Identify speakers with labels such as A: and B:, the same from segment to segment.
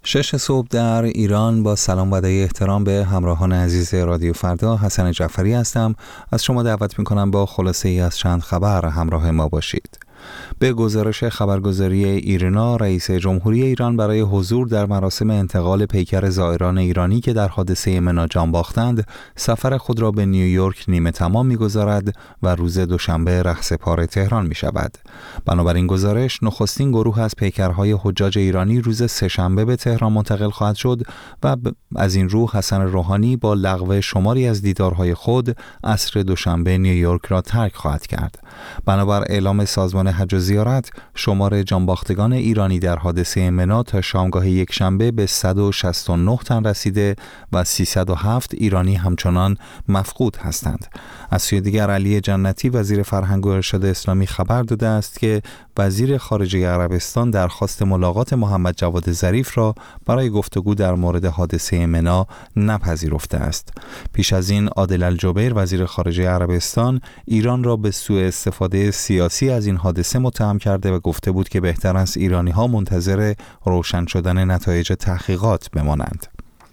A: 6 صبح در ایران. با سلام و ادای احترام به همراهان عزیز رادیو فردا، حسن جعفری هستم. از شما دعوت می‌کنم با خلاصه ای از چند خبر همراه ما باشید. به گزارش خبرگزاری ایرنا، رئیس جمهوری ایران برای حضور در مراسم انتقال پیکر زائران ایرانی که در حادثه منا جان باختند، سفر خود را به نیویورک نیمه تمام می‌گذارد و روز دوشنبه رهسپار تهران می‌شود. بنابراین گزارش، نخستین گروه از پیکرهای حجاج ایرانی روز سه‌شنبه به تهران منتقل خواهد شد و از این رو حسن روحانی با لغو شماری از دیدارهای خود عصر دوشنبه نیویورک را ترک خواهد کرد. بنابر اعلام سازمان حج و زیارت، شمار جانباختگان ایرانی در حادثه منا تا شامگاه یکشنبه به 169 تن رسیده و 307 ایرانی همچنان مفقود هستند. از سوی دیگر، علی جنتی وزیر فرهنگ و ارشاد اسلامی خبر داده است که وزیر خارجه عربستان درخواست ملاقات محمد جواد ظریف را برای گفتگو در مورد حادثه منا نپذیرفته است. پیش از این، عادل الجبیر وزیر خارجه عربستان ایران را به سوء استفاده سیاسی از این حادثه متهم کرده و گفته بود که بهتر است ایرانی‌ها منتظر روشن شدن نتایج تحقیقات بمانند.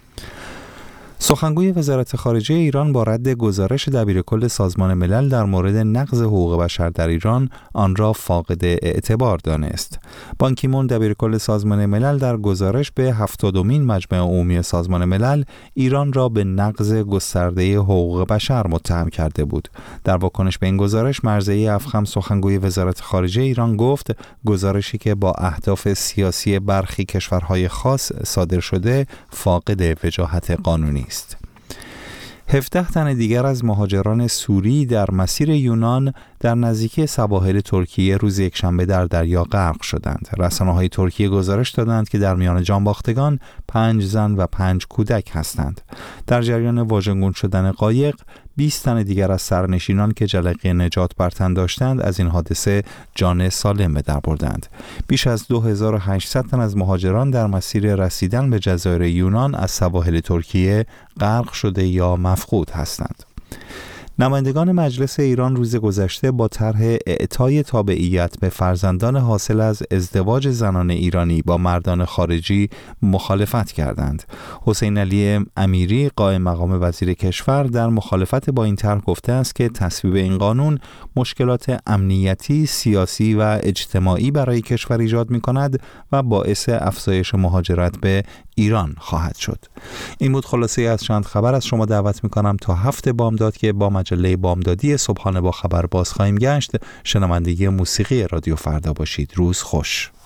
A: سخنگوی وزارت خارجه ایران با رد گزارش دبیرکل سازمان ملل در مورد نقض حقوق بشر در ایران، آن را فاقد اعتبار دانست. بان کی مون دبیرکل سازمان ملل در گزارش به 70مین مجمع عمومی سازمان ملل ایران را به نقض گسترده حقوق بشر متهم کرده بود. در واکنش به این گزارش، مرضیه افخم سخنگوی وزارت خارجه ایران گفت گزارشی که با اهداف سیاسی برخی کشورهای خاص صادر شده فاقد وجاهت قانونی است. 17 تن دیگر از مهاجران سوری در مسیر یونان در نزدیکی سواحل ترکیه روز یکشنبه در دریا غرق شدند. رسانه‌های ترکیه گزارش دادند که در میان جانباختگان 5 زن و 5 کودک هستند. در جریان واژگون شدن قایق، 20 تن دیگر از سرنشینان که جلقه نجات بر تن داشتند از این حادثه جان سالم به در بردند. بیش از 2800 تن از مهاجران در مسیر رسیدن به جزایر یونان از سواحل ترکیه غرق شده یا مفقود هستند. نمایندگان مجلس ایران روز گذشته با طرح اعطای تابعیت به فرزندان حاصل از ازدواج زنان ایرانی با مردان خارجی مخالفت کردند. حسین علی امیری، قائم مقام وزیر کشور، در مخالفت با این طرح گفته است که تصویب این قانون مشکلات امنیتی، سیاسی و اجتماعی برای کشور ایجاد می‌کند و باعث افزایش مهاجرت به ایران خواهد شد. این بود خلاصه از چند خبر. از شما دعوت می‌کنم تا هفته بامداد که با مجله بامدادی صبحانه با خبر باز خواهیم گشت، شنوندگی موسیقی رادیو فردا باشید. روز خوش.